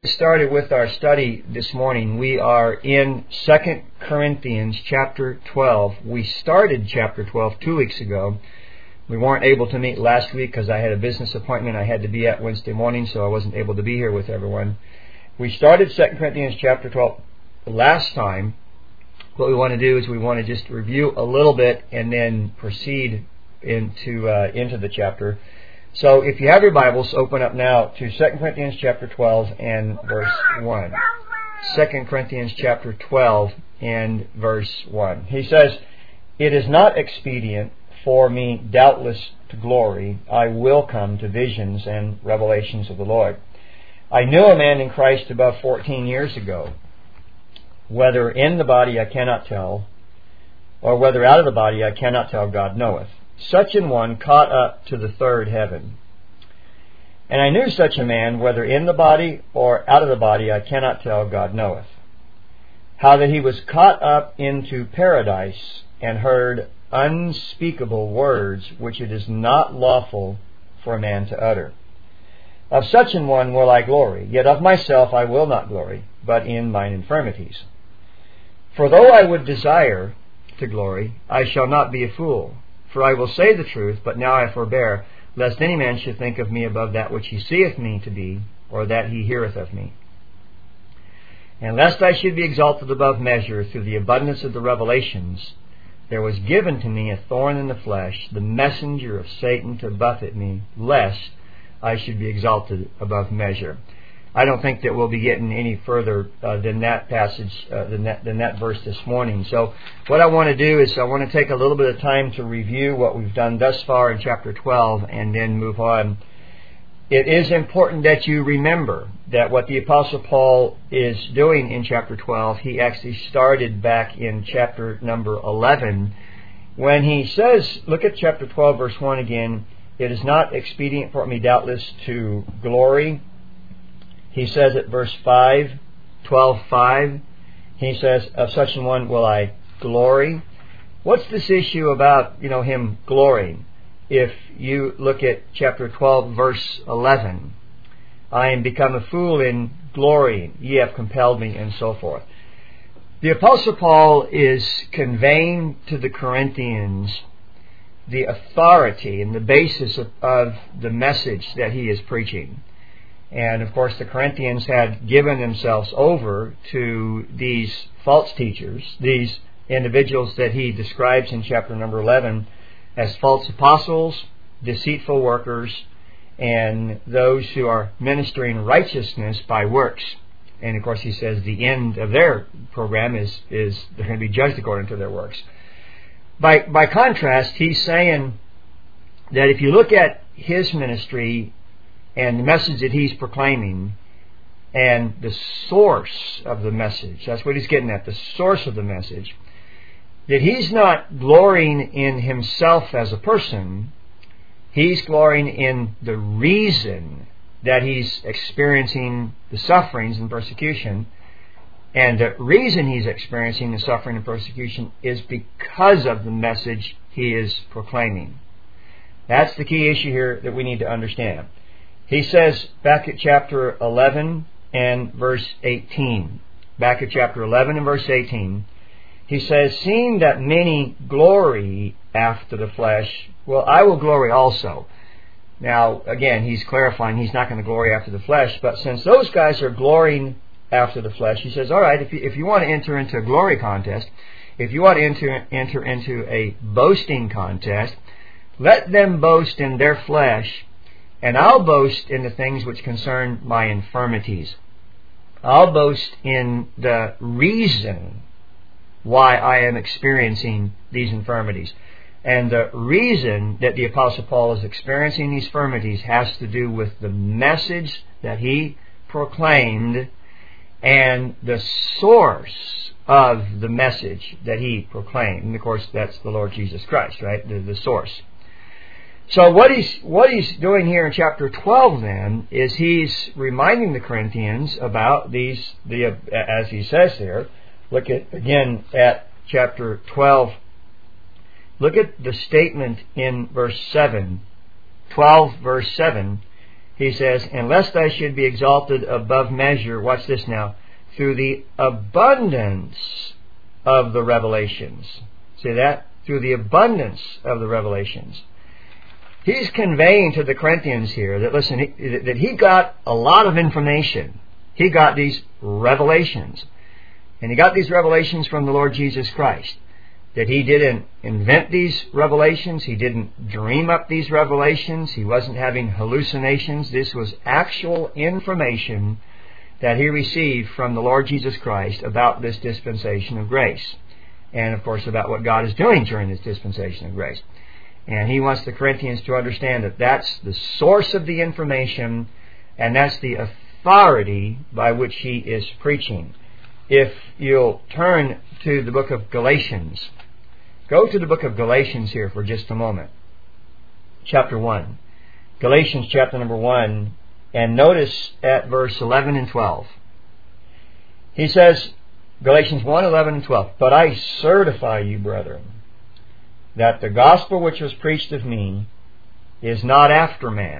Started with our study this morning. We are in 2 Corinthians chapter 12. We started chapter 12 2 weeks ago. We weren't able to meet last week because I had a business appointment I had to be at Wednesday morning, so I wasn't able to be here with everyone. We started 2 Corinthians chapter 12 last time. What we want to do is we want to just review a little bit and then proceed into the chapter. So if you have your Bibles, open up now to 2 Corinthians chapter 12 and verse 1. 2 Corinthians chapter 12 and verse 1. He says, "It is not expedient for me doubtless to glory. I will come to visions and revelations of the Lord. I knew a man in Christ above 14 years ago. Whether in the body I cannot tell, or whether out of the body I cannot tell, God knoweth. Such an one caught up to the third heaven. And I knew such a man, whether in the body or out of the body, I cannot tell, God knoweth. How that he was caught up into paradise, and heard unspeakable words, which it is not lawful for a man to utter. Of such an one will I glory, yet of myself I will not glory, but in mine infirmities. For though I would desire to glory, I shall not be a fool. For I will say the truth, but now I forbear, lest any man should think of me above that which he seeth me to be, or that he heareth of me. And lest I should be exalted above measure through the abundance of the revelations, there was given to me a thorn in the flesh, the messenger of Satan to buffet me, lest I should be exalted above measure." I don't think that we'll be getting any further than that passage, than that verse this morning. So what I want to do is I want to take a little bit of time to review what we've done thus far in chapter 12 and then move on. It is important that you remember that what the Apostle Paul is doing in chapter 12, he actually started back in chapter number 11 when he says, look at chapter 12 verse 1 again, "It is not expedient for me doubtless to glory." He says at verse 5, 12:5, he says, "Of such an one will I glory." What's this issue about, him glorying? If you look at chapter 12, verse 11, "I am become a fool in glorying, ye have compelled me," and so forth. The Apostle Paul is conveying to the Corinthians the authority and the basis of the message that he is preaching. And of course the Corinthians had given themselves over to these false teachers, these individuals that he describes in chapter number 11 as false apostles, deceitful workers, and those who are ministering righteousness by works. And of course he says the end of their program is they're going to be judged according to their works. By contrast, he's saying that if you look at his ministry and the message that he's proclaiming, and the source of the message, that's what he's getting at, the source of the message, that he's not glorying in himself as a person, he's glorying in the reason that he's experiencing the sufferings and persecution, and the reason he's experiencing the suffering and persecution is because of the message he is proclaiming. That's the key issue here that we need to understand. He says back at chapter 11 and verse 18. Back at chapter 11 and verse 18. He says, "Seeing that many glory after the flesh, well, I will glory also." Now, again, he's clarifying he's not going to glory after the flesh. But since those guys are glorying after the flesh, he says, all right, if you want to enter into a glory contest, if you want to enter into a boasting contest, let them boast in their flesh, and I'll boast in the things which concern my infirmities. I'll boast in the reason why I am experiencing these infirmities. And the reason that the Apostle Paul is experiencing these infirmities has to do with the message that he proclaimed and the source of the message that he proclaimed. And of course, that's the Lord Jesus Christ, right? The source. So what he's doing here in chapter 12 then is he's reminding the Corinthians about as he says here, look again at chapter 12. Look at the statement in verse 7. 12 verse 7. He says, and lest I should be exalted above measure, watch this now, through the abundance of the revelations. See that? Through the abundance of the revelations. He's conveying to the Corinthians here that, listen, that he got a lot of information. He got these revelations. And he got these revelations from the Lord Jesus Christ. That he didn't invent these revelations. He didn't dream up these revelations. He wasn't having hallucinations. This was actual information that he received from the Lord Jesus Christ about this dispensation of grace. And, of course, about what God is doing during this dispensation of grace. And he wants the Corinthians to understand that that's the source of the information, and that's the authority by which he is preaching. If you'll turn to the book of Galatians, go to the book of Galatians here for just a moment. Chapter 1. Galatians chapter number 1, and notice at verse 11 and 12. He says, Galatians 1, 11 and 12, but I certify you, brethren, that the gospel which was preached of me is not after man.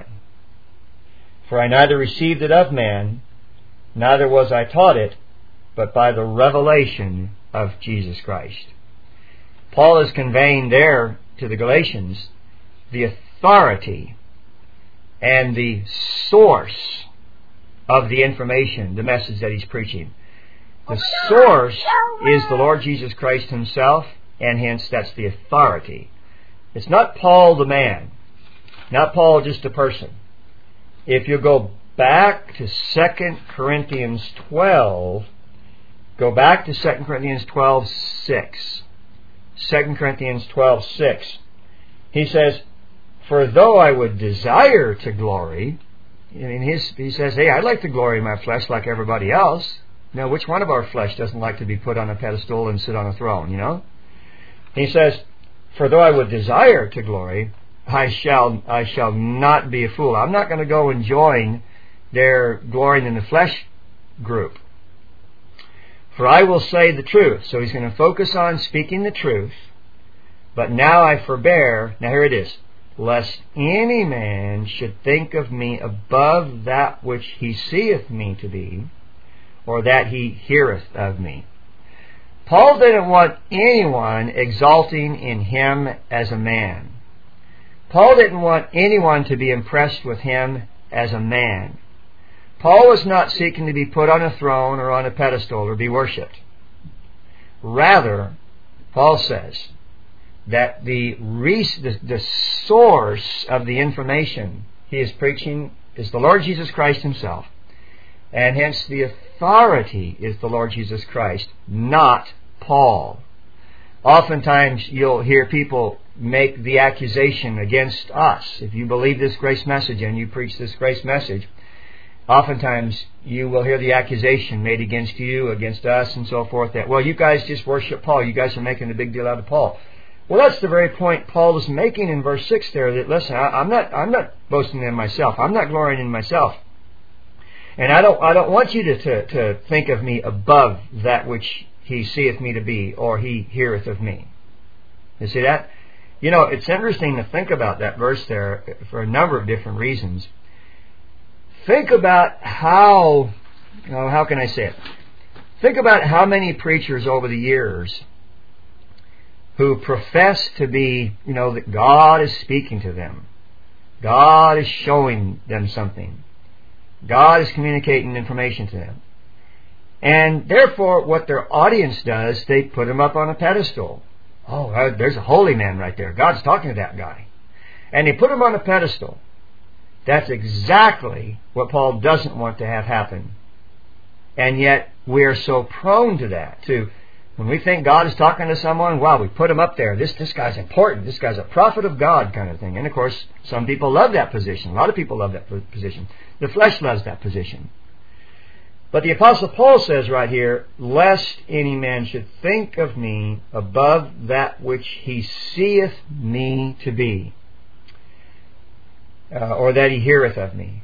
For I neither received it of man, neither was I taught it, but by the revelation of Jesus Christ. Paul is conveying there to the Galatians the authority and the source of the information, the message that he's preaching. The source is the Lord Jesus Christ himself, and hence that's the authority. It's not Paul the man, not Paul just a person. If you go back to 2 Corinthians 12, go back to 2 Corinthians 12:6. 2 Corinthians 12:6. He says, for though I would desire to glory, he says, hey, I'd like to glory in my flesh like everybody else. Now, which one of our flesh doesn't like to be put on a pedestal and sit on a throne, you know? He says, for though I would desire to glory, I shall not be a fool. I'm not going to go and join their glorying in the flesh group. For I will say the truth. So he's going to focus on speaking the truth. But now I forbear, now here it is, lest any man should think of me above that which he seeth me to be, or that he heareth of me. Paul didn't want anyone exalting in him as a man. Paul didn't want anyone to be impressed with him as a man. Paul was not seeking to be put on a throne or on a pedestal or be worshipped. Rather, Paul says that the source of the information he is preaching is the Lord Jesus Christ himself. And hence the authority is the Lord Jesus Christ, not Paul. Oftentimes you'll hear people make the accusation against us. If you believe this grace message and you preach this grace message, oftentimes you will hear the accusation made against you, against us, and so forth, that, well, you guys just worship Paul. You guys are making a big deal out of Paul. Well, that's the very point Paul is making in verse 6 there, that, listen, I'm not boasting in myself. I'm not glorying in myself. And I don't want you to think of me above that which he seeth me to be, or he heareth of me. You see that? You know, it's interesting to think about that verse there for a number of different reasons. Think about how can I say it? Think about how many preachers over the years who profess to be, that God is speaking to them. God is showing them something. God is communicating information to them. And therefore, what their audience does, they put him up on a pedestal. Oh, there's a holy man right there. God's talking to that guy. And they put him on a pedestal. That's exactly what Paul doesn't want to have happen. And yet, we're so prone to that. When we think God is talking to someone, wow, we put him up there. This guy's important. This guy's a prophet of God kind of thing. And of course, some people love that position. A lot of people love that position. The flesh loves that position. But the Apostle Paul says right here, lest any man should think of me above that which he seeth me to be, or that he heareth of me.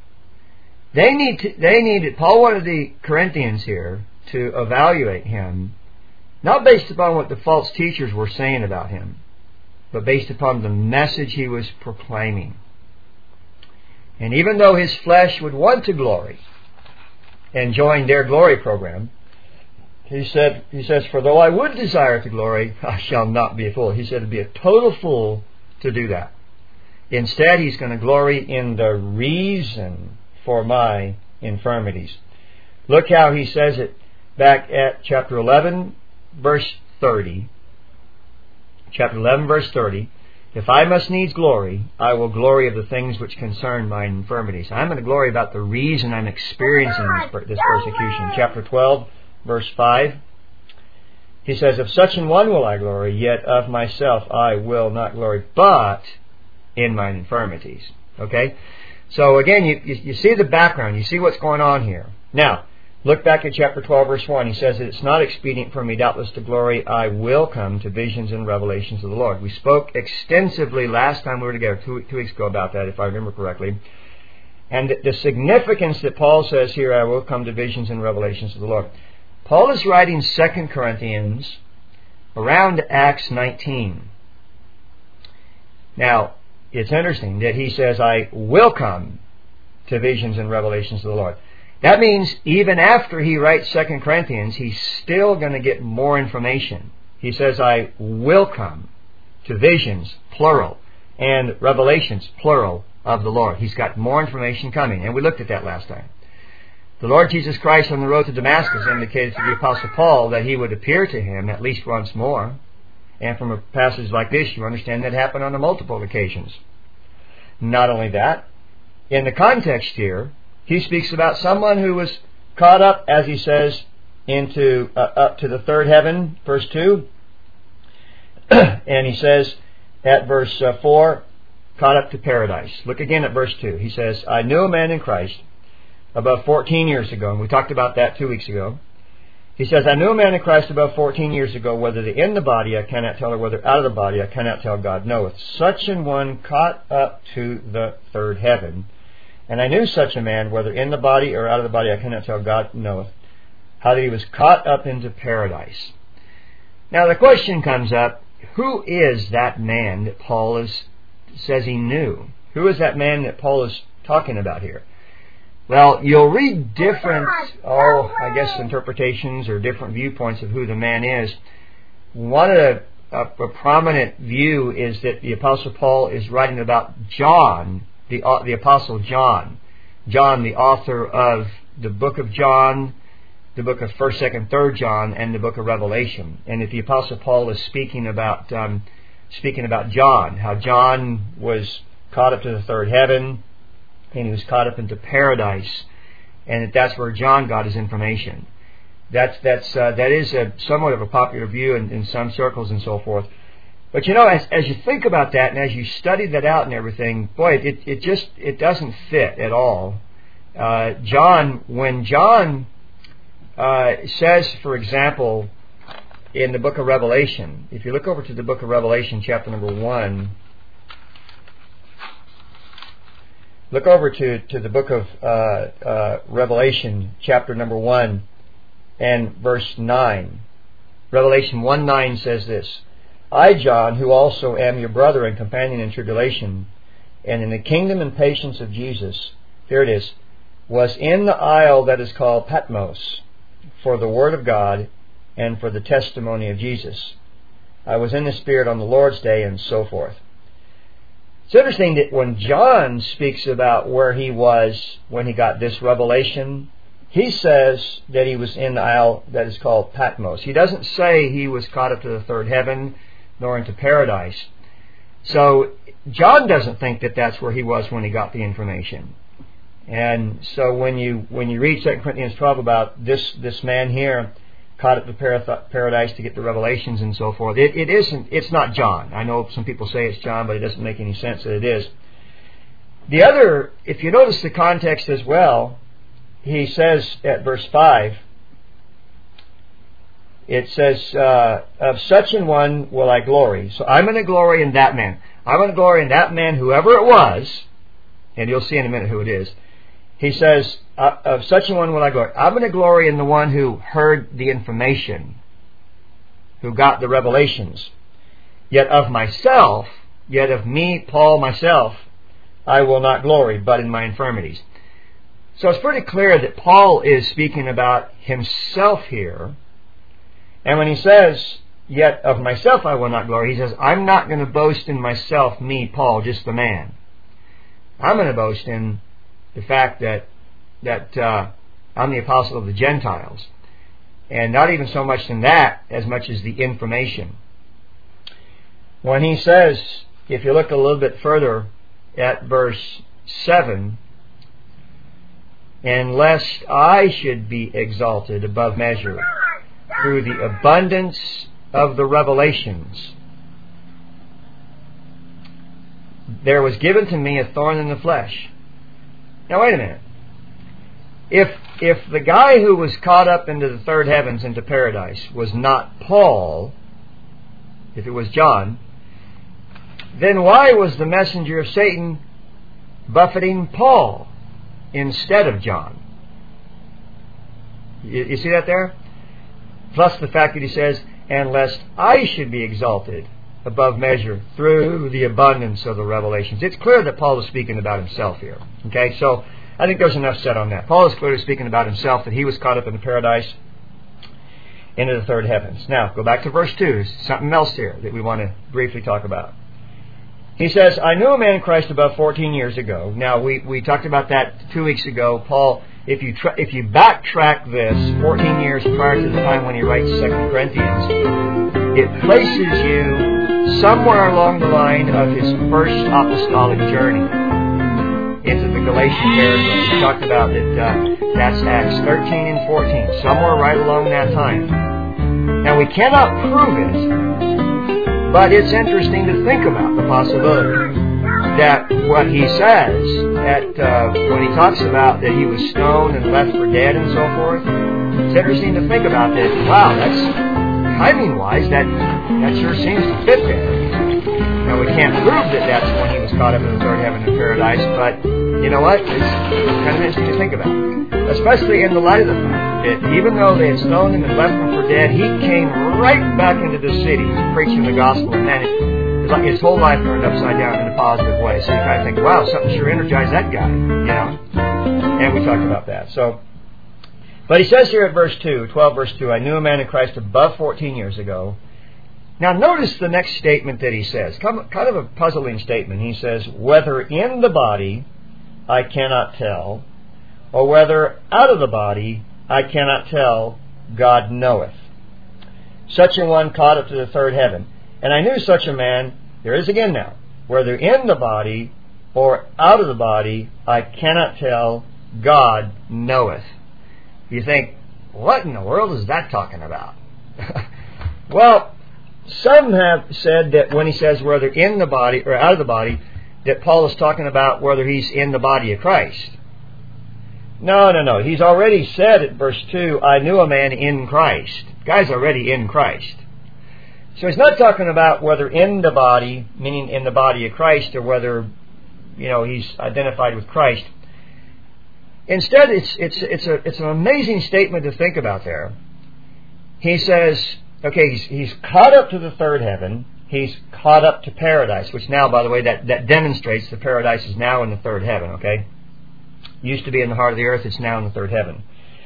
Paul wanted the Corinthians here to evaluate him, not based upon what the false teachers were saying about him, but based upon the message he was proclaiming. And even though his flesh would want to glory and join their glory program, he says, for though I would desire to glory, I shall not be a fool. He said to be a total fool to do that. Instead, he's going to glory in the reason for my infirmities. Look how he says it back at chapter 11, verse 30. Chapter 11, verse 30. If I must needs glory, I will glory of the things which concern my infirmities. I'm going to glory about the reason I'm experiencing this persecution. Chapter 12, verse 5. He says, of such an one will I glory, yet of myself I will not glory, but in mine infirmities. Okay? So again, you see the background. You see what's going on here. Now, look back at chapter 12, verse 1. He says that it's not expedient for me doubtless to glory. I will come to visions and revelations of the Lord. We spoke extensively last time we were together, two weeks ago, about that, if I remember correctly. And the significance that Paul says here, I will come to visions and revelations of the Lord. Paul is writing 2 Corinthians around Acts 19. Now, it's interesting that he says, I will come to visions and revelations of the Lord. That means even after he writes 2 Corinthians, he's still going to get more information. He says, I will come to visions, plural, and revelations, plural, of the Lord. He's got more information coming, and we looked at that last time. The Lord Jesus Christ on the road to Damascus indicated to the Apostle Paul that he would appear to him at least once more. And from a passage like this, you understand that happened on multiple occasions. Not only that, in the context here, he speaks about someone who was caught up, as he says, into up to the third heaven, verse 2. And he says at verse 4, caught up to paradise. Look again at verse 2. He says, I knew a man in Christ above 14 years ago, and we talked about that 2 weeks ago. He says, I knew a man in Christ above 14 years ago, whether in the body I cannot tell, or whether out of the body I cannot tell, God knoweth. Such an one caught up to the third heaven. And I knew such a man, whether in the body or out of the body I cannot tell, God knoweth, how that he was caught up into paradise. Now the question comes up, who is that man that Paul says he knew? Who is that man that Paul is talking about here? Well, you'll read different, interpretations or different viewpoints of who the man is. One of a prominent view is that the Apostle Paul is writing about John, the Apostle John. John, the author of the book of John, the book of 1st, 2nd, 3rd John, and the book of Revelation. And that the Apostle Paul is speaking about John, how John was caught up to the third heaven, and he was caught up into paradise, and that's where John got his information. That is somewhat of a popular view in some circles and so forth. But as you think about that and as you study that out and everything, boy, it doesn't fit at all. When John says, for example, in the book of Revelation, if you look over to the book of Revelation, chapter number 1. Look over to the book of Revelation, chapter number 1, and verse 9. Revelation 1:9 says this, I, John, who also am your brother and companion in tribulation, and in the kingdom and patience of Jesus, here it is, was in the isle that is called Patmos, for the word of God and for the testimony of Jesus. I was in the Spirit on the Lord's day, and so forth. It's interesting that when John speaks about where he was when he got this revelation, he says that he was in the isle that is called Patmos. He doesn't say he was caught up to the third heaven nor into paradise. So John doesn't think that that's where he was when he got the information. And so when you read 2 Corinthians 12 about this man here caught up to paradise to get the revelations and so forth, it's not John. I know some people say it's John, but it doesn't make any sense that it is. The other, if you notice the context as well, he says at verse 5, it says, of such an one will I glory. So I'm going to glory in that man. I'm going to glory in that man, whoever it was, and you'll see in a minute who it is. He says, of such a one will I glory. I'm going to glory in the one who heard the information, who got the revelations. Yet of me, Paul, myself, I will not glory, but in my infirmities. So it's pretty clear that Paul is speaking about himself here. And when he says, yet of myself I will not glory, he says, I'm not going to boast in myself, me, Paul, just the man. I'm going to boast in the fact that I'm the apostle of the Gentiles. And not even so much in that, as much as the information. When he says, if you look a little bit further at verse 7, and lest I should be exalted above measure through the abundance of the revelations, there was given to me a thorn in the flesh. Now wait a minute. If the guy who was caught up into the third heavens, into paradise, was not Paul, if it was John, then why was the messenger of Satan buffeting Paul instead of John? You see that there? Plus the fact that he says, and lest I should be exalted above measure through the abundance of the revelations. It's clear that Paul is speaking about himself here. Okay, so I think there's enough said on that. Paul is clearly speaking about himself, that he was caught up in the paradise into the third heavens. Now, go back to verse 2. There's something else here that we want to briefly talk about. He says, I knew a man in Christ about 14 years ago. Now, we talked about that 2 weeks ago. Paul, if you backtrack this 14 years prior to the time when he writes 2 Corinthians, it places you somewhere along the line of his first apostolic journey into the Galatian territory. We talked about that. That's Acts 13 and 14, somewhere right along that time. Now, we cannot prove it, but it's interesting to think about the possibility that what he says when he talks about that he was stoned and left for dead and so forth, it's interesting to think about that. Wow, that's timing-wise, that sure seems to fit there. Now, we can't prove that that's when he was caught up in the third heaven in paradise, but you know what? It's kind of interesting to think about, especially in the light of the fact that even though they had stoned him and left him for dead, he came right back into the city preaching the gospel, and then it's like his whole life turned upside down in a positive way. So you kind of think, wow, something sure energized that guy, you know? And we talked about that. But he says here at verse 2, 12 verse 2, I knew a man in Christ above 14 years ago. Now notice the next statement that he says, kind of a puzzling statement. He says, whether in the body I cannot tell, or whether out of the body I cannot tell, God knoweth. Such a one caught up to the third heaven. And I knew such a man, there is again now, whether in the body or out of the body I cannot tell, God knoweth. You think, what in the world is that talking about? Well, some have said that when he says whether in the body or out of the body, that Paul is talking about whether he's in the body of Christ. No. He's already said at verse 2, I knew a man in Christ. The guy's already in Christ. So he's not talking about whether in the body, meaning in the body of Christ, or whether, he's identified with Christ. Instead, it's an amazing statement to think about there. He says, okay, he's caught up to the third heaven. He's caught up to paradise, which now, by the way, that demonstrates the paradise is now in the third heaven, okay? Used to be in the heart of the earth, it's now in the third heaven.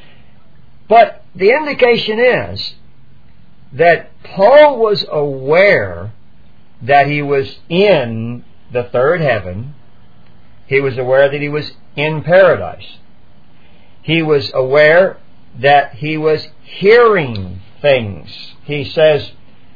But the indication is that Paul was aware that he was in the third heaven. He was aware that he was in paradise. He was aware that he was hearing things. He says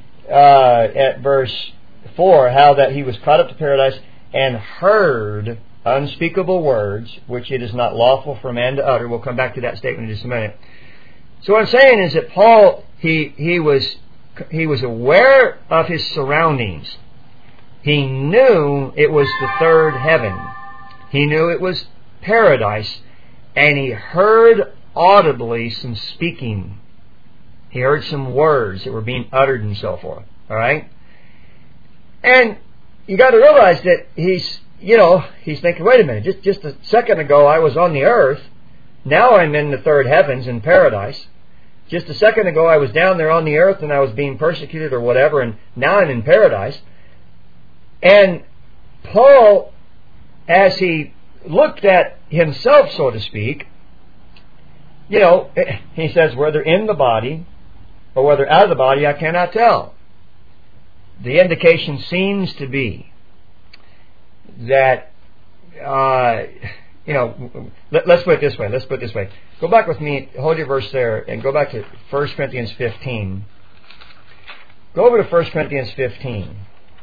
at verse 4, how that he was caught up to paradise and heard unspeakable words, which it is not lawful for man to utter. We'll come back to that statement in just a minute. So what I'm saying is that Paul, he was aware of his surroundings. He knew it was the third heaven. He knew it was paradise, and he heard audibly some speaking. He heard some words that were being uttered and so forth. All right? And you got to realize that he's thinking, wait a minute, just a second ago I was on the earth. Now I'm in the third heavens in paradise. Just a second ago I was down there on the earth and I was being persecuted or whatever, and now I'm in paradise. And Paul as he looked at himself, so to speak, he says, whether in the body or whether out of the body, I cannot tell. The indication seems to be that, let's put it this way. Go back with me, hold your verse there, and go back to 1 Corinthians 15. Go over to 1 Corinthians 15.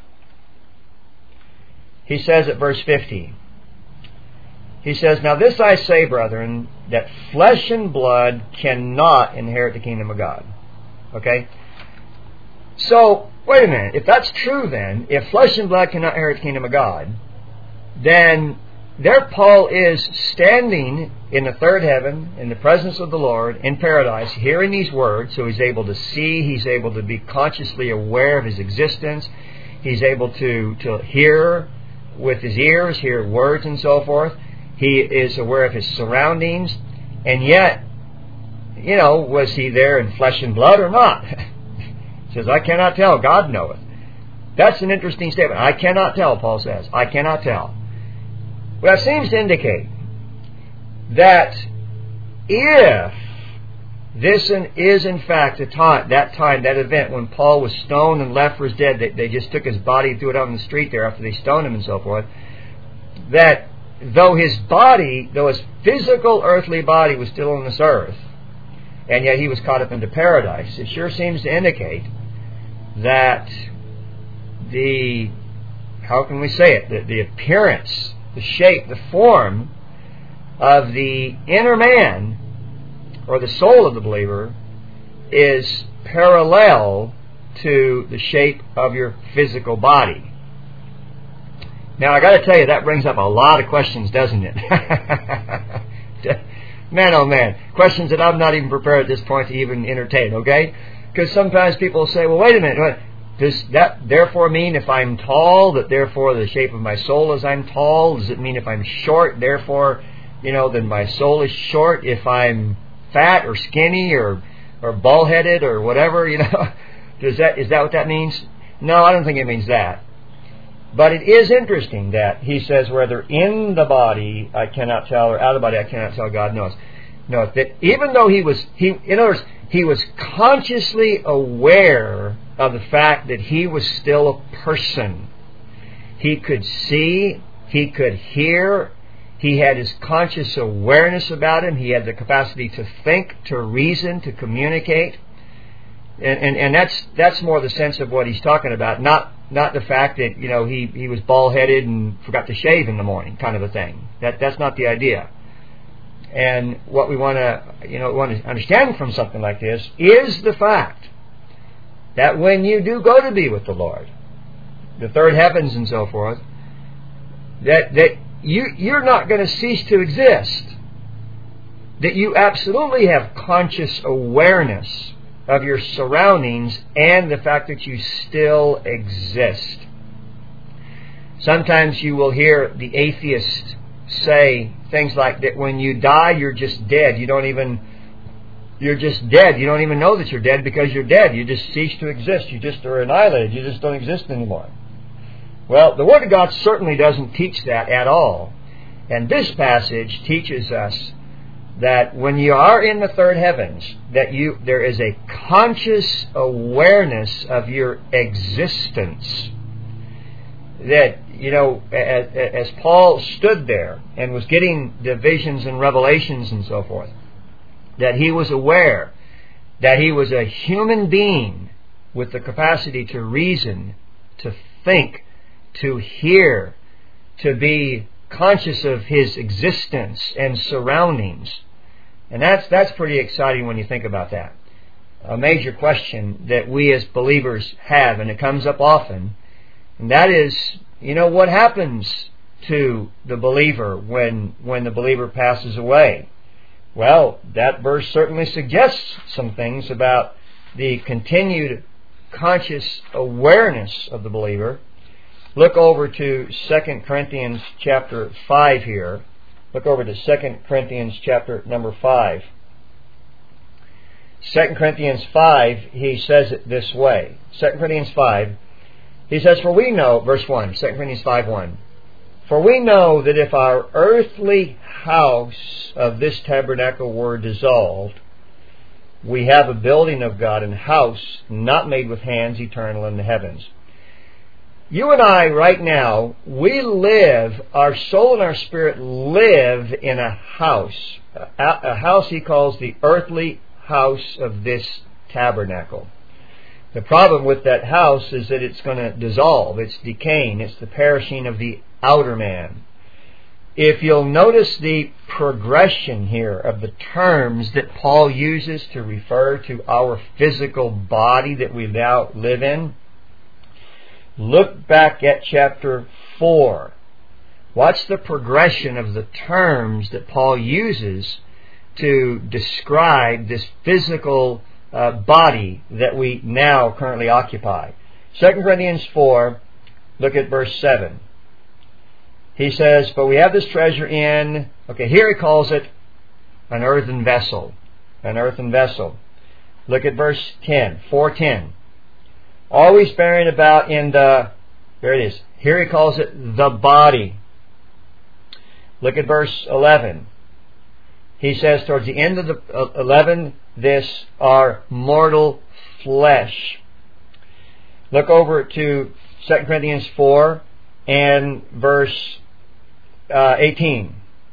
He says at verse 50, he says, "Now this I say, brethren, that flesh and blood cannot inherit the kingdom of God." Okay? So, wait a minute. If that's true then, if flesh and blood cannot inherit the kingdom of God, then there Paul is standing in the third heaven, in the presence of the Lord, in paradise, hearing these words, so he's able to see, he's able to be consciously aware of his existence, he's able to hear with his ears, hear words and so forth, he is aware of his surroundings, and yet, was he there in flesh and blood or not? He says, I cannot tell, God knoweth. That's an interesting statement. I cannot tell, Paul says. I cannot tell. Well, that seems to indicate that if this is in fact that event when Paul was stoned and left for his dead, they just took his body and threw it out on the street there after they stoned him and so forth, that though his physical earthly body was still on this earth, and yet he was caught up into paradise, it sure seems to indicate that the appearance, the shape, the form of the inner man, or the soul of the believer, is parallel to the shape of your physical body. Now, I got to tell you, that brings up a lot of questions, doesn't it? Man, oh man, questions that I'm not even prepared at this point to even entertain, okay? Because sometimes people say, well, wait a minute, does that therefore mean if I'm tall, that therefore the shape of my soul is I'm tall? Does it mean if I'm short, therefore, then my soul is short? If I'm fat or skinny or bald-headed or whatever, is that what that means? No, I don't think it means that. But it is interesting that he says, whether in the body I cannot tell or out of the body I cannot tell, God knows. No, that even though he was consciously aware of the fact that he was still a person. He could see, he could hear, he had his conscious awareness about him, he had the capacity to think, to reason, to communicate. And that's more the sense of what he's talking about, not the fact that, he was bald-headed and forgot to shave in the morning, kind of a thing. That's not the idea. And what we want to understand from something like this is the fact that when you do go to be with the Lord, the third heavens and so forth, that you're not going to cease to exist. That you absolutely have conscious awareness of your surroundings and the fact that you still exist. Sometimes you will hear the atheist say things like that when you die, you're just dead. You're just dead. You don't even know that you're dead because you're dead. You just cease to exist. You just are annihilated. You just don't exist anymore. Well, the Word of God certainly doesn't teach that at all. And this passage teaches us that when you are in the third heavens, that there is a conscious awareness of your existence. That, as Paul stood there and was getting the visions and revelations and so forth, that he was aware that he was a human being with the capacity to reason, to think, to hear, to be conscious of his existence and surroundings. And that's pretty exciting when you think about that. A major question that we as believers have, and it comes up often, and that is, what happens to the believer when the believer passes away? Well, that verse certainly suggests some things about the continued conscious awareness of the believer. Look over to 2 Corinthians chapter 5 here. Look over to 2 Corinthians chapter number 5. 2 Corinthians 5, he says it this way. 2 Corinthians 5, he says, for we know, verse 1, 2 Corinthians 5:1, For we know that if our earthly house of this tabernacle were dissolved, we have a building of God, and house not made with hands, eternal in the heavens. You and I right now, we live, our soul and our spirit live in a house. A house he calls the earthly house of this tabernacle. The problem with that house is that it's going to dissolve. It's decaying. It's the perishing of the outer man. If you'll notice the progression here of the terms that Paul uses to refer to our physical body that we now live in, look back at chapter 4. Watch the progression of the terms that Paul uses to describe this physical body that we now currently occupy. 2 Corinthians 4, look at verse 7. He says, but we have this treasure in, here he calls it an earthen vessel. An earthen vessel. Look at verse 10, 4:10. Always bearing about in the, there it is. Here he calls it the body. Look at verse 11. He says towards the end of the 11, this our mortal flesh. Look over to 2 Corinthians 4 and verse 18.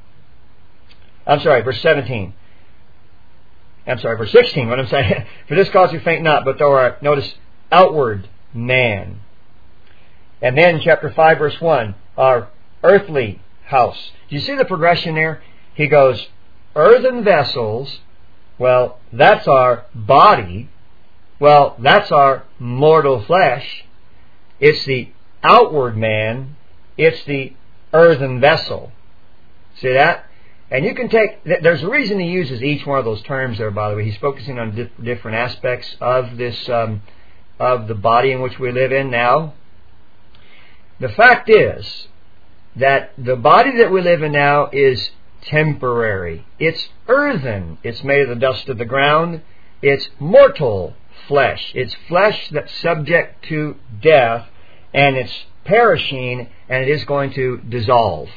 Verse 17. Verse 16, what I'm saying. For this cause we faint not, but though our, notice, outward man. And then chapter 5, verse 1, our earthly house. Do you see the progression there? He goes, earthen vessels, well, that's our body. Well, that's our mortal flesh. It's the outward man. It's the earthen vessel. See that? And you can take, there's a reason he uses each one of those terms there, by the way. He's focusing on different aspects of this, of the body in which we live in now. The fact is that the body that we live in now is temporary. It's earthen. It's made of the dust of the ground. It's mortal flesh. It's flesh that's subject to death, and it's perishing, and it is going to dissolve.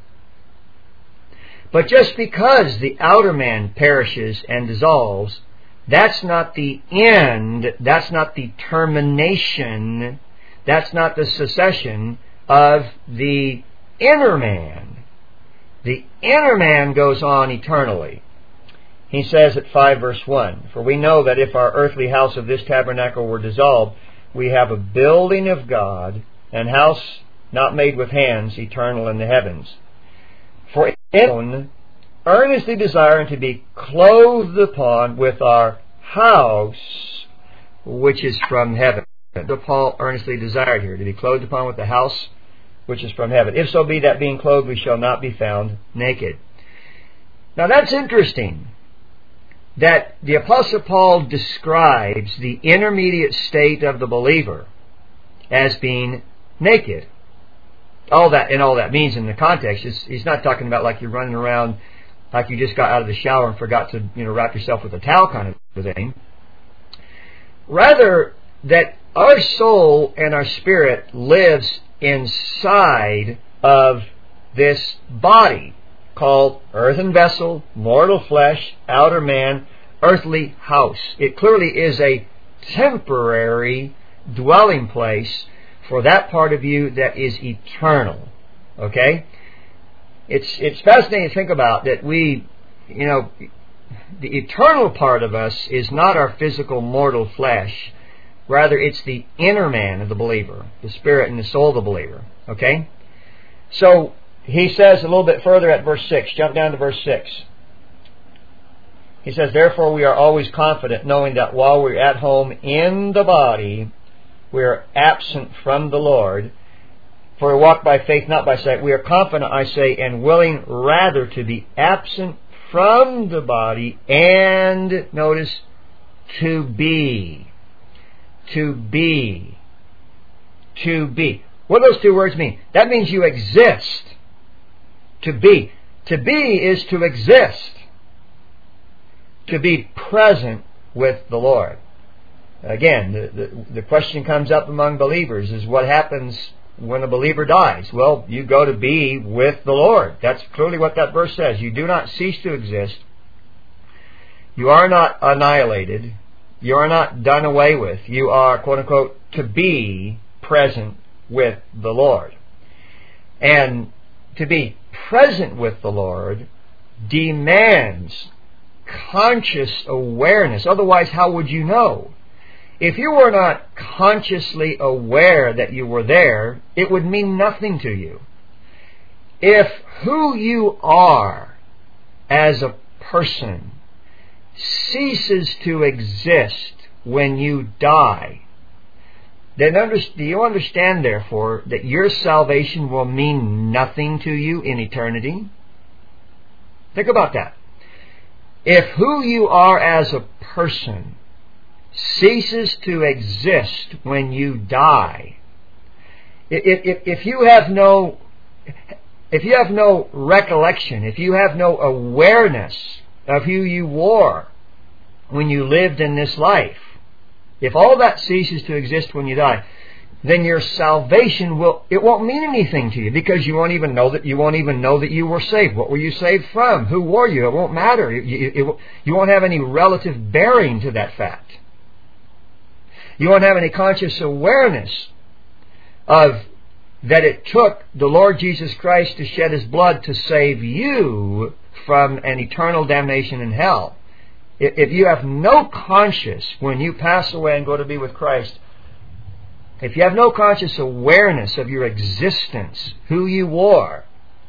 But just because the outer man perishes and dissolves, that's not the end, that's not the termination, that's not the cessation of the inner man. The inner man goes on eternally. He says at 5 verse 1, for we know that if our earthly house of this tabernacle were dissolved, we have a building of God, an house not made with hands, eternal in the heavens. For in earnestly desiring to be clothed upon with our house, which is from heaven. So Paul earnestly desired here to be clothed upon with the house which is from heaven. If so be that being clothed we shall not be found naked. Now that's interesting, that the Apostle Paul describes the intermediate state of the believer as being naked. All that means in the context is he's not talking about like you're running around like you just got out of the shower and forgot to wrap yourself with a towel kind of thing. Rather, that our soul and our spirit lives inside of this body called earthen vessel, mortal flesh, outer man, earthly house. It clearly is a temporary dwelling place for that part of you that is eternal. Okay? It's fascinating to think about that we, the eternal part of us is not our physical mortal flesh. Rather, it's the inner man of the believer, the spirit and the soul of the believer. Okay? So, he says a little bit further at verse 6. Jump down to verse 6. He says, therefore we are always confident, knowing that while we're at home in the body, we are absent from the Lord. For we walk by faith, not by sight. We are confident, I say, and willing rather to be absent from the body and, notice, to be. To be. To be. What do those two words mean? That means you exist. To be. To be is to exist. To be present with the Lord. Again, the question comes up among believers is what happens when a believer dies? Well, you go to be with the Lord. That's clearly what that verse says. You do not cease to exist. You are not annihilated. You are not done away with. You are, quote unquote, to be present with the Lord. And to be present with the Lord demands conscious awareness. Otherwise, how would you know? If you were not consciously aware that you were there, it would mean nothing to you. If who you are as a person ceases to exist when you die, then do you understand, therefore, that your salvation will mean nothing to you in eternity? Think about that. If who you are as a person ceases to exist when you die, if you have no recollection, if you have no awareness of who you were when you lived in this life, if all that ceases to exist when you die, then your salvation won't mean anything to you, because you won't even know that you were saved. What were you saved from? Who were you? It won't matter. You won't have any relative bearing to that fact. You won't have any conscious awareness of that it took the Lord Jesus Christ to shed His blood to save you from an eternal damnation in hell. If you have no conscience when you pass away and go to be with Christ, if you have no conscious awareness of your existence, who you were,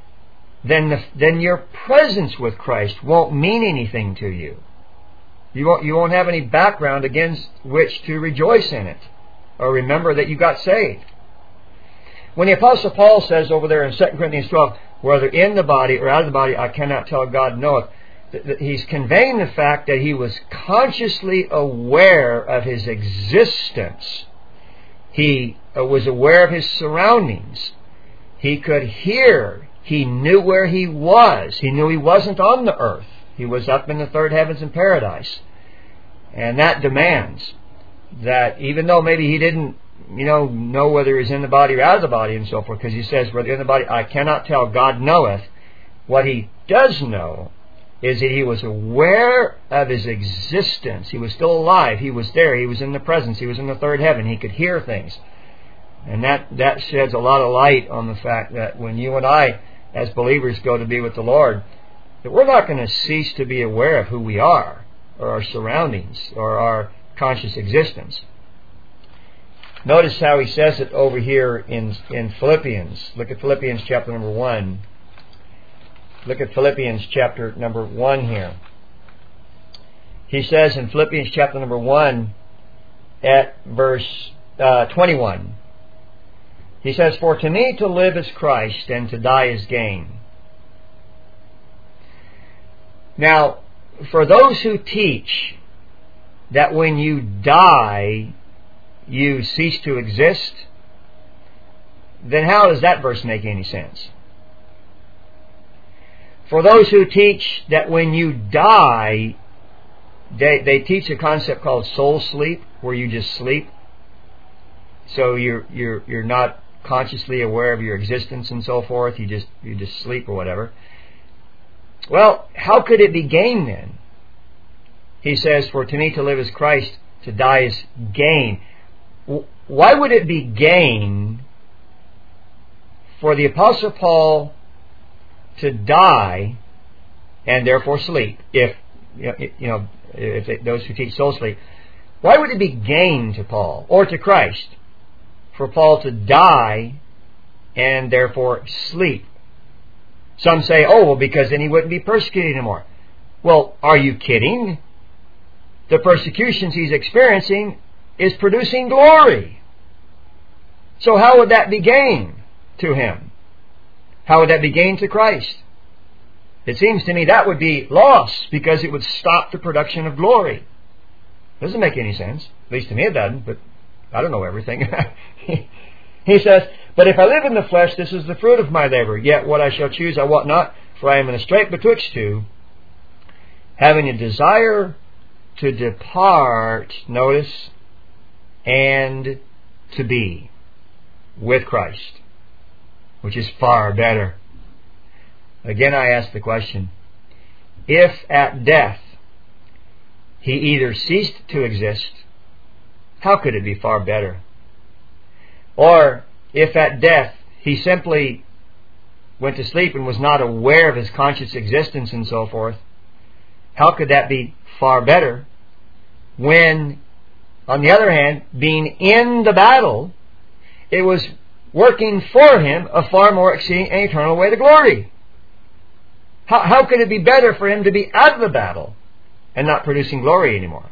then your presence with Christ won't mean anything to you. You won't have any background against which to rejoice in it or remember that you got saved. When the Apostle Paul says over there in 2 Corinthians 12, whether in the body or out of the body, I cannot tell, God knoweth, he's conveying the fact that he was consciously aware of his existence. He was aware of his surroundings. He could hear. He knew where he was. He knew he wasn't on the earth. He was up in the third heavens in paradise. And that demands that even though maybe he didn't know whether he's in the body or out of the body and so forth, because he says, whether in the body, I cannot tell, God knoweth. What he does know is that he was aware of his existence. He was still alive. He was there. He was in the presence. He was in the third heaven. He could hear things. And that sheds a lot of light on the fact that when you and I, as believers, go to be with the Lord, that we're not going to cease to be aware of who we are, or our surroundings, or our conscious existence. Notice how he says it over here in Philippians. Look at Philippians chapter number 1. Look at Philippians chapter number 1 here. He says in Philippians chapter number 1 at verse 21. He says, for to me to live is Christ, and to die is gain. Now, for those who teach that when you die, you cease to exist, then how does that verse make any sense? For those who teach that when you die, they teach a concept called soul sleep, where you just sleep. So you're not consciously aware of your existence and so forth. You just sleep or whatever. Well, how could it be gain then? He says, for to me to live is Christ, to die is gain. Why would it be gain for the Apostle Paul to die and therefore sleep? If those who teach soul sleep, why would it be gain to Paul or to Christ for Paul to die and therefore sleep? Some say, oh, well, because then he wouldn't be persecuted anymore. Well, are you kidding? The persecutions he's experiencing is producing glory. So how would that be gain to him? How would that be gain to Christ? It seems to me that would be loss, because it would stop the production of glory. Doesn't make any sense. At least to me it doesn't, but I don't know everything. He says, but if I live in the flesh, this is the fruit of my labor. Yet what I shall choose I wot not, for I am in a strait betwixt two, having a desire to depart, notice, and to be. with Christ, which is far better. Again, I ask the question, if at death He either ceased to exist, how could it be far better? Or if at death He simply went to sleep and was not aware of His conscious existence and so forth, how could that be far better when, on the other hand, being in the battle, it was working for Him a far more exceeding and eternal way to glory? How could it be better for Him to be out of the battle and not producing glory anymore?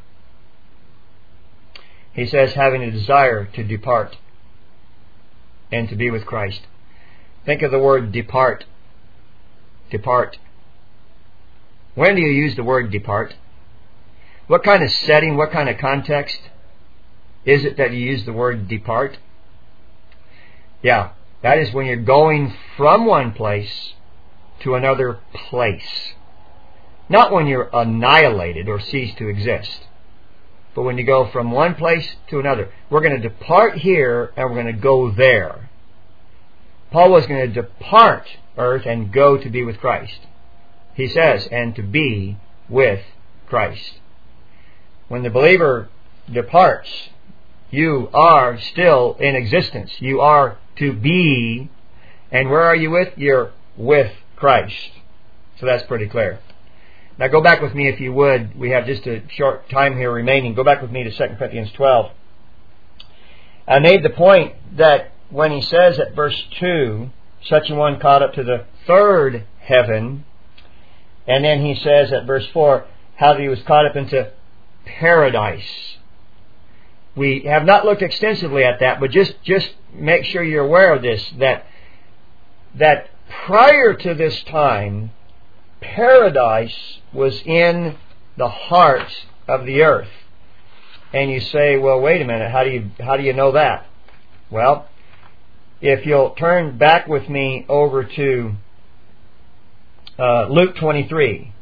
He says, having a desire to depart and to be with Christ. Think of the word depart. Depart. When do you use the word depart? What kind of setting, what kind of context is it that you use the word depart? Yeah, that is when you're going from one place to another place. Not when you're annihilated or cease to exist, but when you go from one place to another. We're going to depart here and we're going to go there. Paul was going to depart earth and go to be with Christ. He says, and to be with Christ. When the believer departs, you are still in existence. You are to be. And where are you with? You're with Christ. So that's pretty clear. Now go back with me if you would. We have just a short time here remaining. Go back with me to 2 Corinthians 12. I made the point that when he says at verse 2, such a one caught up to the third heaven, and then he says at verse 4, how he was caught up into paradise. We have not looked extensively at that, but just make sure you're aware of this, that prior to this time, paradise was in the heart of the earth. And you say, well, wait a minute, how do you know that? Well, if you'll turn back with me over to Luke 23.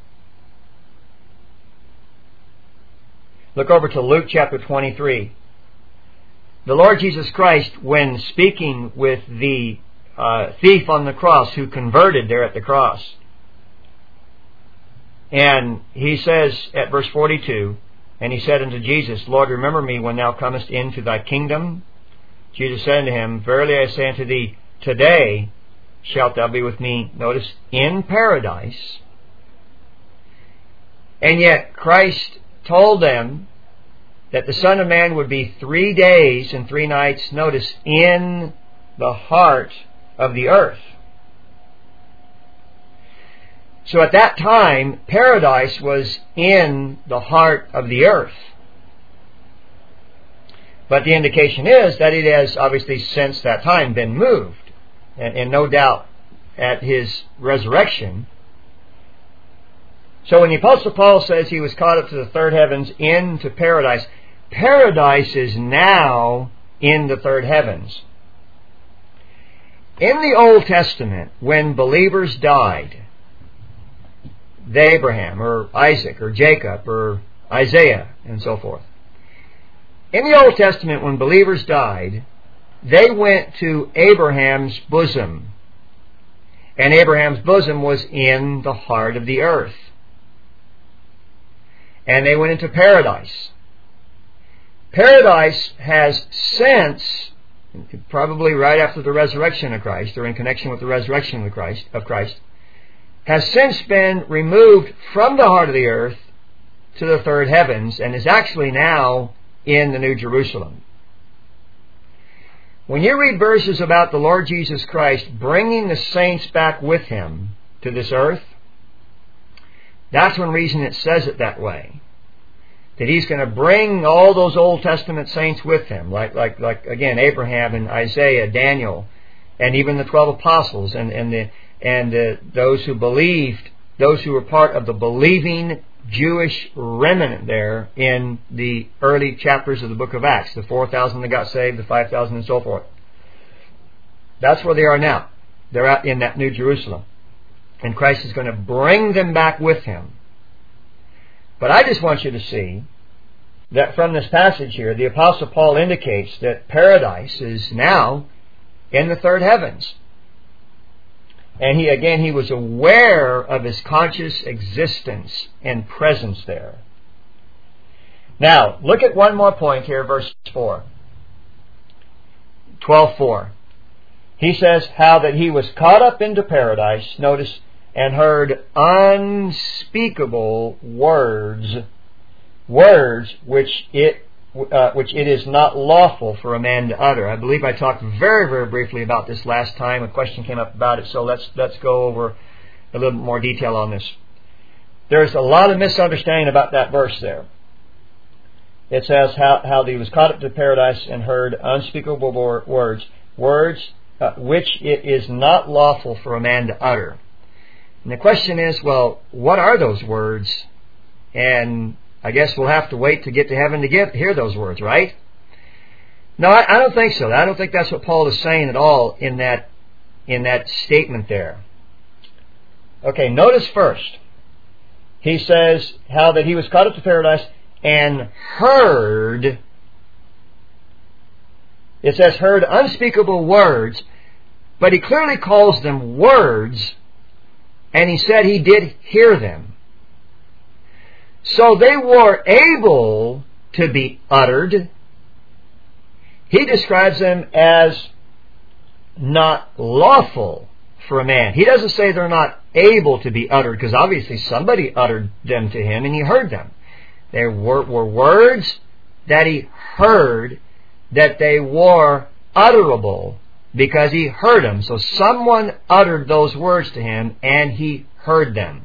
Look over to Luke chapter 23. The Lord Jesus Christ, when speaking with the thief on the cross who converted there at the cross, and he says at verse 42, and he said unto Jesus, Lord, remember me when thou comest into thy kingdom. Jesus said unto him, verily I say unto thee, today shalt thou be with me, notice, in paradise. And yet Christ told them that the Son of Man would be 3 days and 3 nights, notice, in the heart of the earth. So at that time, paradise was in the heart of the earth. But the indication is that it has obviously since that time been moved. And no doubt at His resurrection. So when the Apostle Paul says he was caught up to the third heavens into paradise, paradise is now in the third heavens. In the Old Testament, when believers died, Abraham or Isaac or Jacob or Isaiah and so forth. In the Old Testament, when believers died, they went to Abraham's bosom. And Abraham's bosom was in the heart of the earth. And they went into paradise. Paradise has since, probably right after the resurrection of Christ, or in connection with the resurrection of Christ, has since been removed from the heart of the earth to the third heavens, and is actually now in the New Jerusalem. When you read verses about the Lord Jesus Christ bringing the saints back with Him to this earth, that's one reason it says it that way. That He's going to bring all those Old Testament saints with Him, like again, Abraham and Isaiah, Daniel, and even the 12 apostles, and those who believed, those who were part of the believing Jewish remnant there in the early chapters of the book of Acts, the 4,000 that got saved, the 5,000 and so forth. That's where they are now. They're out in that New Jerusalem. And Christ is going to bring them back with Him. But I just want you to see that from this passage here, the Apostle Paul indicates that paradise is now in the third heavens. And he was aware of his conscious existence and presence there. Now, look at one more point here, verse 4. 12:4. He says how that he was caught up into paradise, notice, and heard unspeakable words which it is not lawful for a man to utter. I believe I talked very, very briefly about this last time. A question came up about it, so let's go over a little bit more detail on this. There's a lot of misunderstanding about that verse there. It says how he was caught up to paradise and heard unspeakable words which it is not lawful for a man to utter. And the question is, well, what are those words? And I guess we'll have to wait to get to heaven to hear those words, right? No, I don't think so. I don't think that's what Paul is saying at all in that statement there. Okay, notice first, he says how that he was caught up to paradise and heard. It says heard unspeakable words, but he clearly calls them words, and he said he did hear them. So they were able to be uttered. He describes them as not lawful for a man. He doesn't say they're not able to be uttered, because obviously somebody uttered them to him and he heard them. They were words that he heard, that they were utterable because he heard them. So someone uttered those words to him and he heard them.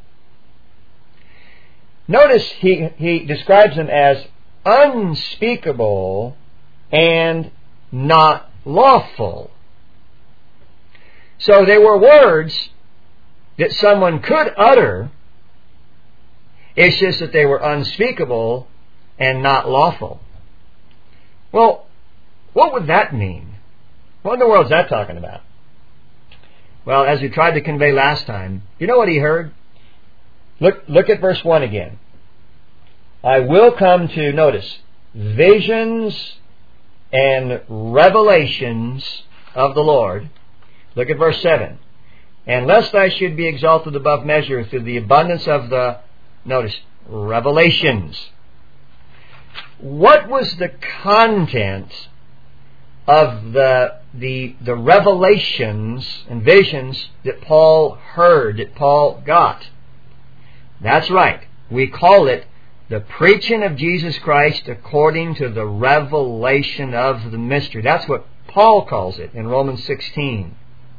Notice he describes them as unspeakable and not lawful. So they were words that someone could utter. It's just that they were unspeakable and not lawful. Well, what would that mean? What in the world is that talking about? Well, as we tried to convey last time, you know what he heard? Look at verse 1 again. I will come to, notice, visions and revelations of the Lord. Look at verse 7. And lest I should be exalted above measure through the abundance of the, notice, revelations. What was the content of the revelations and visions that Paul heard, that Paul got? That's right. We call it the preaching of Jesus Christ according to the revelation of the mystery. That's what Paul calls it in Romans 16.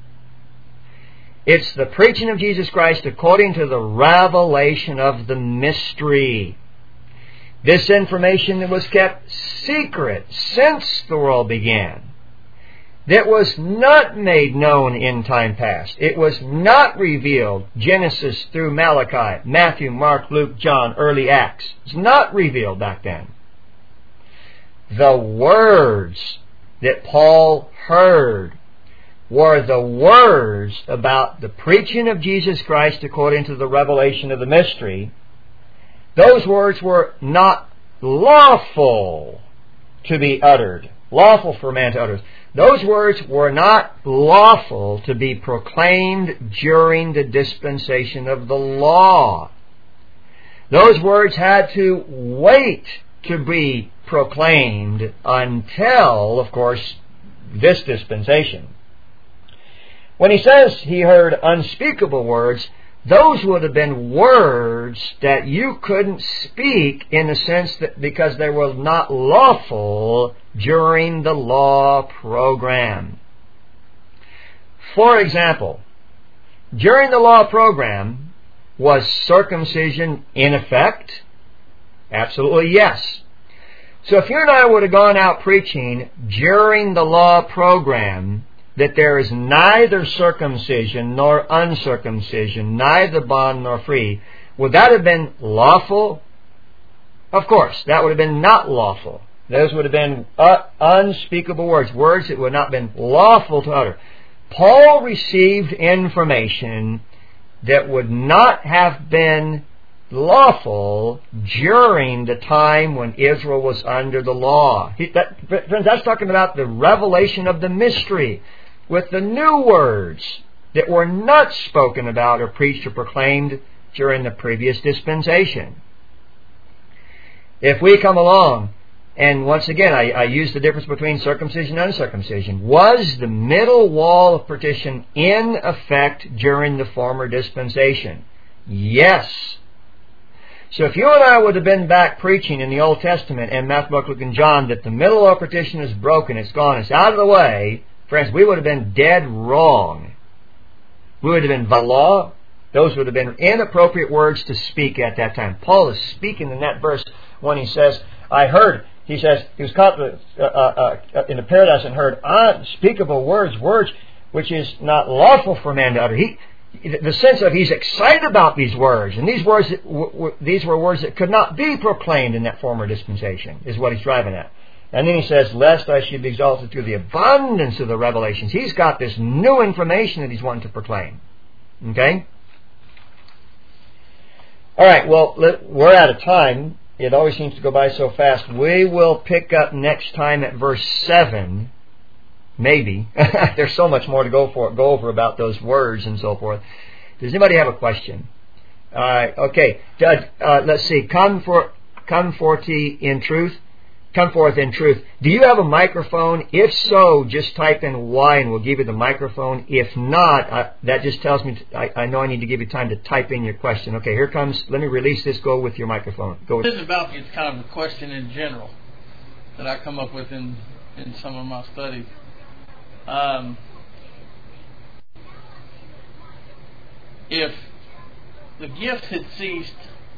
It's the preaching of Jesus Christ according to the revelation of the mystery. This information that was kept secret since the world began, that was not made known in time past. It was not revealed, Genesis through Malachi, Matthew, Mark, Luke, John, early Acts. It's not revealed back then. The words that Paul heard were the words about the preaching of Jesus Christ according to the revelation of the mystery. Those words were not lawful to be uttered, lawful for a man to utter. Those words were not lawful to be proclaimed during the dispensation of the law. Those words had to wait to be proclaimed until, of course, this dispensation. When he says he heard unspeakable words, those would have been words that you couldn't speak in the sense that because they were not lawful during the law program. For example, during the law program, was circumcision in effect? Absolutely yes. So if you and I would have gone out preaching during the law program that there is neither circumcision nor uncircumcision, neither bond nor free, would that have been lawful? Of course, that would have been not lawful. Those would have been unspeakable words, words that would not have been lawful to utter. Paul received information that would not have been lawful during the time when Israel was under the law. Friends, that's talking about the revelation of the mystery with the new words that were not spoken about or preached or proclaimed during the previous dispensation. If we come along, and once again, I use the difference between circumcision and uncircumcision. Was the middle wall of partition in effect during the former dispensation? Yes. So if you and I would have been back preaching in the Old Testament and Matthew, Mark, Luke, and John that the middle wall of partition is broken, it's gone, it's out of the way, friends, we would have been dead wrong. We would have been by law. Those would have been inappropriate words to speak at that time. Paul is speaking in that verse when he says, I heard, he says, he was caught in the paradise and heard unspeakable words which is not lawful for man to utter. The sense of he's excited about these words, and these were words that could not be proclaimed in that former dispensation, is what he's driving at. And then he says, lest I should be exalted through the abundance of the revelations. He's got this new information that he's wanting to proclaim. Okay? All right, well, we're out of time. It always seems to go by so fast. We will pick up next time at verse 7. Maybe. There's so much more to go over about those words and so forth. Does anybody have a question? Okay. Let's see. Come forth in truth. Come forth in truth. Do you have a microphone? If so, just type in Y and we'll give you the microphone. If not, that just tells me I know I need to give you time to type in your question. Okay, here comes. Let me release this. Go with your microphone. Go. This is about it's kind of a question in general that I come up with in some of my studies. If the gift had ceased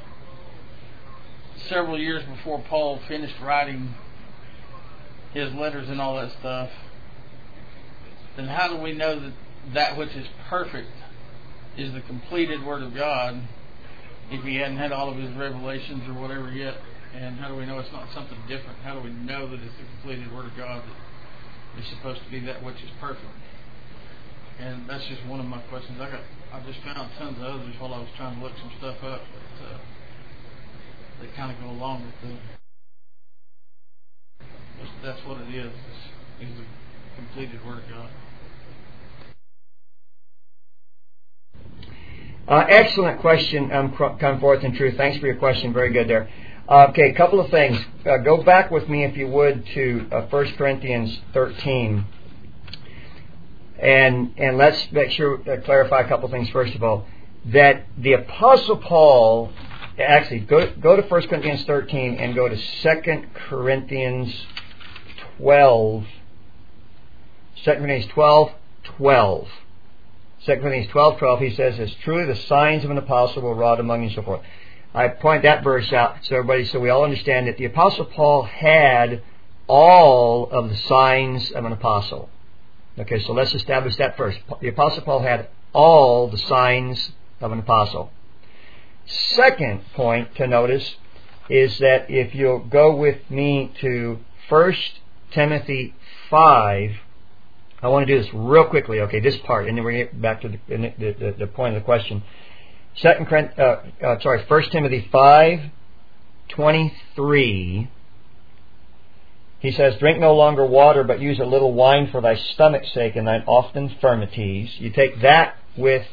several years before Paul finished writing his letters and all that stuff, then how do we know that that which is perfect is the completed Word of God if he hadn't had all of his revelations or whatever yet? And how do we know it's not something different? How do we know that it's the completed Word of God that is supposed to be that which is perfect? And that's just one of my questions. I just found tons of others while I was trying to look some stuff up. But, they kind of go along with that's what it is the completed Word of God. Excellent question. Come forth in truth. Thanks for your question. Very good there. Okay, a couple of things. Go back with me, if you would, to 1 Corinthians 13. And let's make sure clarify a couple of things first of all. That the Apostle Paul, actually, go to 1 Corinthians 13 and go to 2 Corinthians 12. 2 Corinthians 12:12. 2 Corinthians 12:12, he says, as truly the signs of an apostle will wrought among you, and so forth. I point that verse out so we all understand that the Apostle Paul had all of the signs of an apostle. Okay, so let's establish that first. The Apostle Paul had all the signs of an apostle. Second point to notice is that if you'll go with me to 1 Timothy 5, I want to do this real quickly, okay, this part, and then we're going to get back to the point of the question. 1 Timothy 5:23, he says, drink no longer water, but use a little wine for thy stomach's sake and thine oft infirmities. You take that with,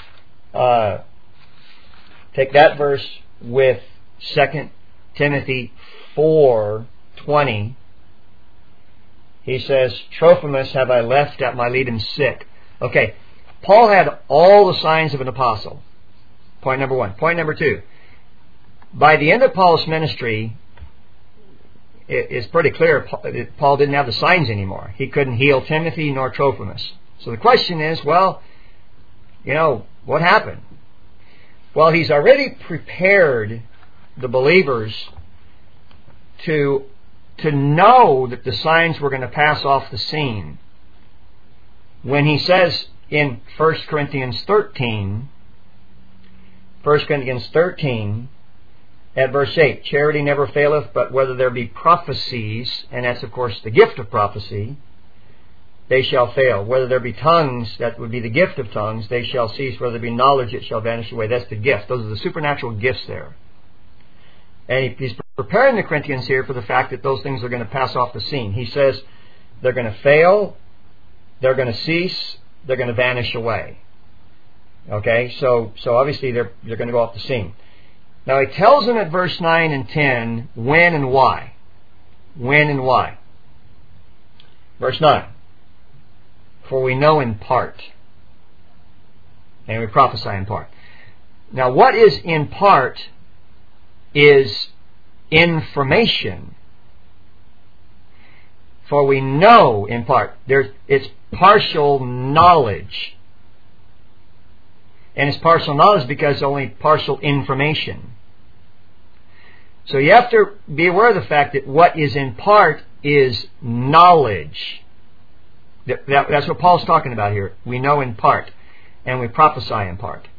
take that verse with 2 Timothy 4:20. He says, Trophimus have I left at my leading sick. Okay, Paul had all the signs of an apostle. Point number one. Point number two. By the end of Paul's ministry, it's pretty clear that Paul didn't have the signs anymore. He couldn't heal Timothy nor Trophimus. So the question is, well, what happened? Well, he's already prepared the believers to know that the signs were going to pass off the scene. When he says in 1 Corinthians 13, at verse 8, charity never faileth, but whether there be prophecies, and that's of course the gift of prophecy, they shall fail. Whether there be tongues, that would be the gift of tongues, they shall cease. Whether there be knowledge, it shall vanish away. That's the gift. Those are the supernatural gifts there. And he's preparing the Corinthians here for the fact that those things are going to pass off the scene. He says they're going to fail, they're going to cease, they're going to vanish away. Okay, so obviously they're going to go off the scene. Now he tells them at verse 9 and 10 when and why. When and why. Verse 9. For we know in part, and we prophesy in part. Now what is in part is information. For we know in part. It's partial knowledge. And it's partial knowledge because only partial information. So you have to be aware of the fact that what is in part is knowledge. That's what Paul's talking about here. We know in part, and we prophesy in part.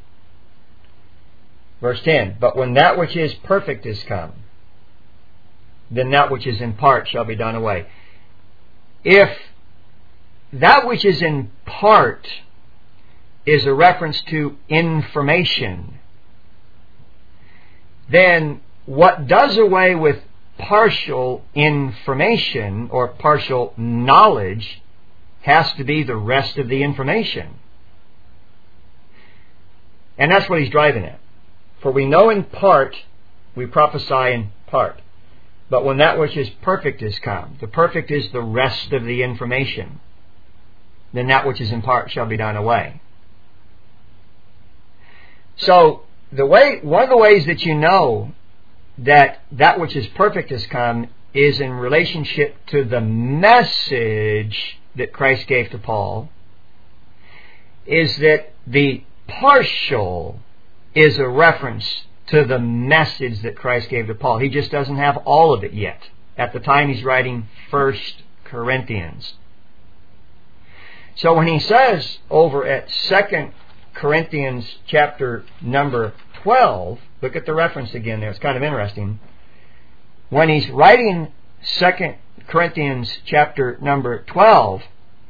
Verse 10, but when that which is perfect is come, then that which is in part shall be done away. If that which is in part is a reference to information, then what does away with partial information or partial knowledge has to be the rest of the information. And that's what he's driving at. For we know in part, we prophesy in part. But when that which is perfect is come, the perfect is the rest of the information, then that which is in part shall be done away. So one of the ways that you know that which is perfect has come is in relationship to the message that Christ gave to Paul, is that the partial is a reference to the message that Christ gave to Paul. He just doesn't have all of it yet at the time he's writing 1 Corinthians. So when he says over at 2 Corinthians chapter number 12, look at the reference again there, it's kind of interesting. When he's writing 2 Corinthians chapter number 12,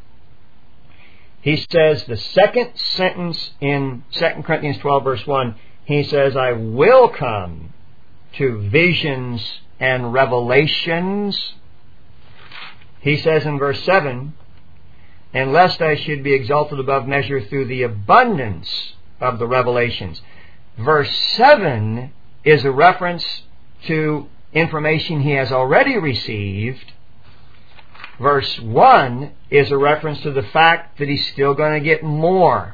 he says the second sentence in 2 Corinthians 12 verse 1, he says, I will come to visions and revelations. He says in verse 7, and lest I should be exalted above measure through the abundance of the revelations. Verse 7 is a reference to information he has already received. Verse 1 is a reference to the fact that he's still going to get more.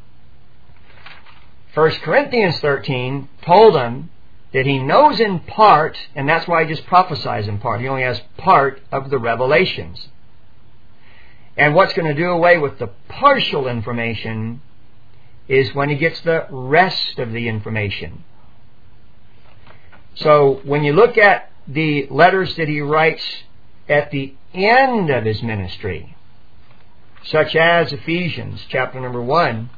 1 Corinthians 13 told him that he knows in part, and that's why he just prophesies in part. He only has part of the revelations. And what's going to do away with the partial information is when he gets the rest of the information. So when you look at the letters that he writes at the end of his ministry, such as Ephesians chapter number 1,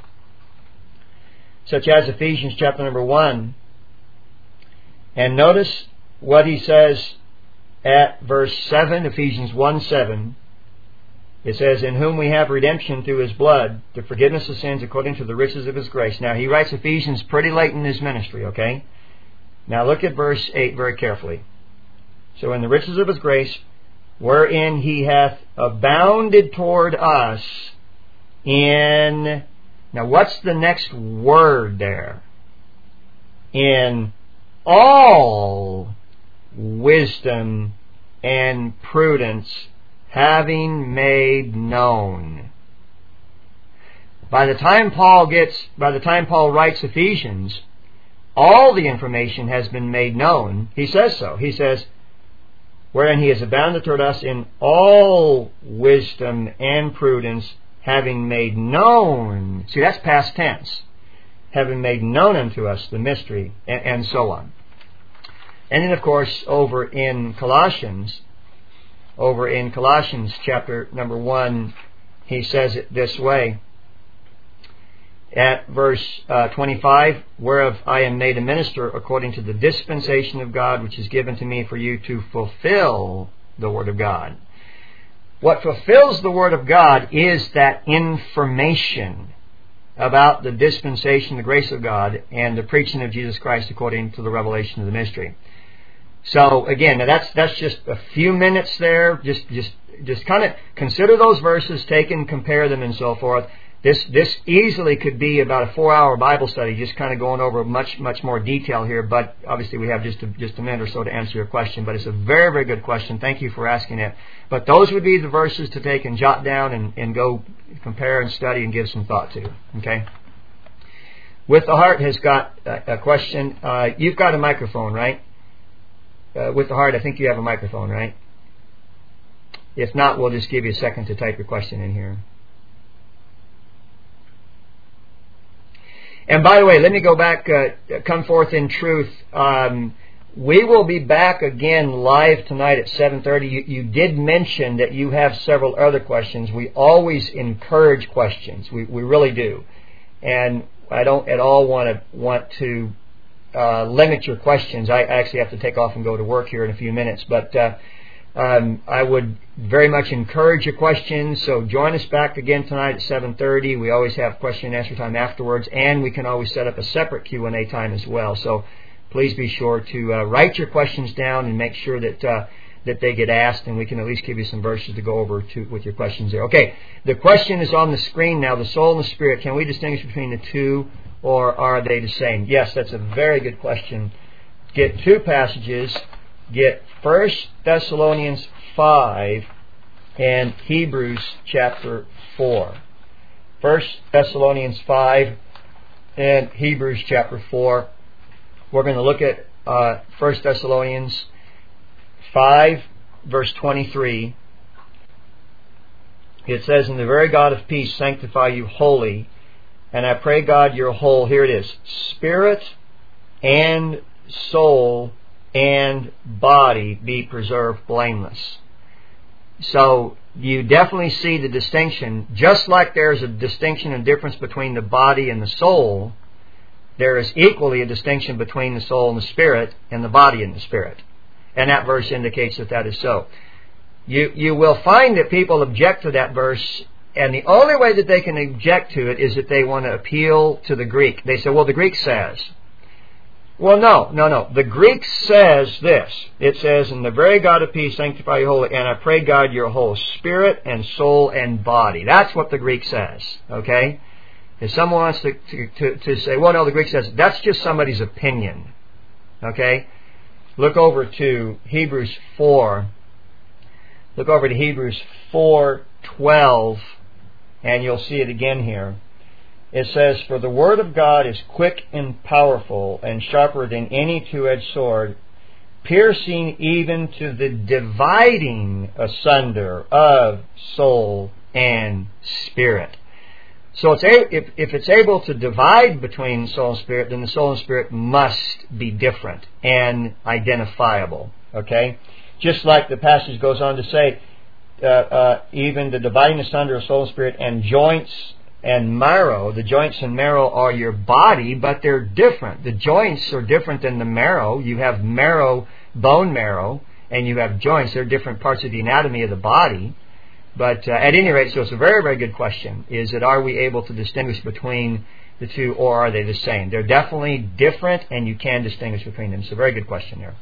and notice what he says at verse 7, Ephesians 1:7. It says, in whom we have redemption through his blood, the forgiveness of sins according to the riches of his grace. Now he writes Ephesians pretty late in his ministry, okay? Now look at verse 8 very carefully. So in the riches of his grace, wherein he hath abounded toward us in... Now what's the next word there? In all wisdom and prudence, having made known. By the time Paul writes Ephesians, all the information has been made known. He says so. He says, wherein he has abounded toward us in all wisdom and prudence, having made known. See, that's past tense. Having made known unto us the mystery, and so on. And then, of course, over in Colossians chapter number 1, he says it this way. At verse 25, whereof I am made a minister according to the dispensation of God, which is given to me for you to fulfill the Word of God. What fulfills the Word of God is that information about the dispensation, the grace of God, and the preaching of Jesus Christ according to the revelation of the mystery. So again, now that's just a few minutes there. Just kind of consider those verses, take and compare them, and so forth. This easily could be about a 4-hour Bible study, just kind of going over much more detail here. But obviously, we have just a minute or so to answer your question. But it's a very, very good question. Thank you for asking it. But those would be the verses to take and jot down and go compare and study and give some thought to. Okay. With the Heart has got a question. You've got a microphone, right? With the Heart, I think you have a microphone, right? If not, we'll just give you a second to type your question in here. And by the way, let me go back, Come Forth in Truth. We will be back again live tonight at 7:30. You did mention that you have several other questions. We always encourage questions. We really do. And I don't at all want to limit your questions. I actually have to take off and go to work here in a few minutes. But I would very much encourage your questions. So join us back again tonight at 7:30. We always have question and answer time afterwards, and we can always set up a separate Q&A time as well. So please be sure to write your questions down and make sure that they get asked, and we can at least give you some verses to go over with your questions there. Okay, the question is on the screen now. The soul and the spirit. Can we distinguish between the two, or are they the same? Yes, that's a very good question. Get two passages. Get 1 Thessalonians 5 and Hebrews chapter 4. 1 Thessalonians 5 and Hebrews chapter 4. We're going to look at 1 Thessalonians 5, verse 23. It says, "And the very God of peace sanctify you wholly, and I pray God your whole," here it is, "spirit and soul and body be preserved blameless." So you definitely see the distinction. Just like there's a distinction and difference between the body and the soul, there is equally a distinction between the soul and the spirit, and the body and the spirit. And that verse indicates that is so. You will find that people object to that verse, and the only way that they can object to it is that they want to appeal to the Greek. They say, well, the Greek says. Well, no. The Greek says this. It says, "And the very God of peace sanctify you wholly, and I pray God your whole spirit and soul and body." That's what the Greek says. Okay? If someone wants to say, well, no, the Greek says, that's just somebody's opinion. Okay? Look over to Hebrews 4. Look over to Hebrews 4:12, and you'll see it again here. It says, "For the word of God is quick and powerful and sharper than any two-edged sword, piercing even to the dividing asunder of soul and spirit." So if it's able to divide between soul and spirit, then the soul and spirit must be different and identifiable. Okay? Just like the passage goes on to say, even the dividing asunder of soul and spirit and joints and marrow. The joints and marrow are your body, but they're different. The joints are different than the marrow. You have marrow, bone marrow, and you have joints. They're different parts of the anatomy of the body. But at any rate, so it's a very, very good question, is that are we able to distinguish between the two, or are they the same? They're definitely different, and you can distinguish between them. It's a very good question there.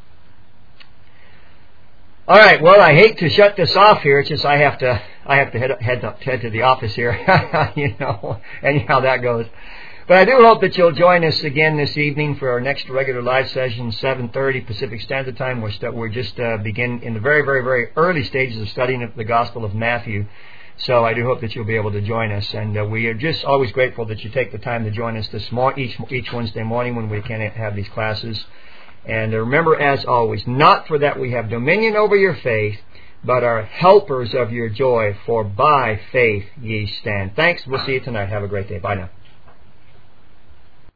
All right. Well, I hate to shut this off here. It's just I have to head to the office here. Anyhow that goes. But I do hope that you'll join us again this evening for our next regular live session, 7:30 Pacific Standard Time. We're just begin in the very, very, very early stages of studying the Gospel of Matthew. So I do hope that you'll be able to join us, and we are just always grateful that you take the time to join us each Wednesday morning when we can have these classes. And remember, as always, not for that we have dominion over your faith, but are helpers of your joy, for by faith ye stand. Thanks. We'll see you tonight. Have a great day. Bye now.